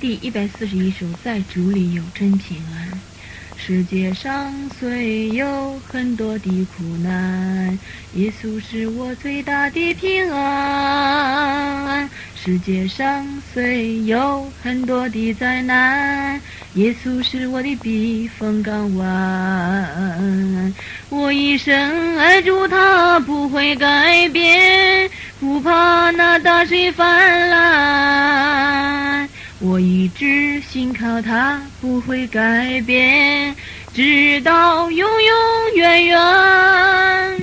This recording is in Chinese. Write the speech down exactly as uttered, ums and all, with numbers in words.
第一百四十一首，在主里有真平安。世界上虽有很多的苦难，耶稣是我最大的平安。世界上虽有很多的灾难，耶稣是我的避风港湾。我一生爱主，他不会改变，不怕那大水泛滥。我一直信靠他，不会改变，直到永永远远。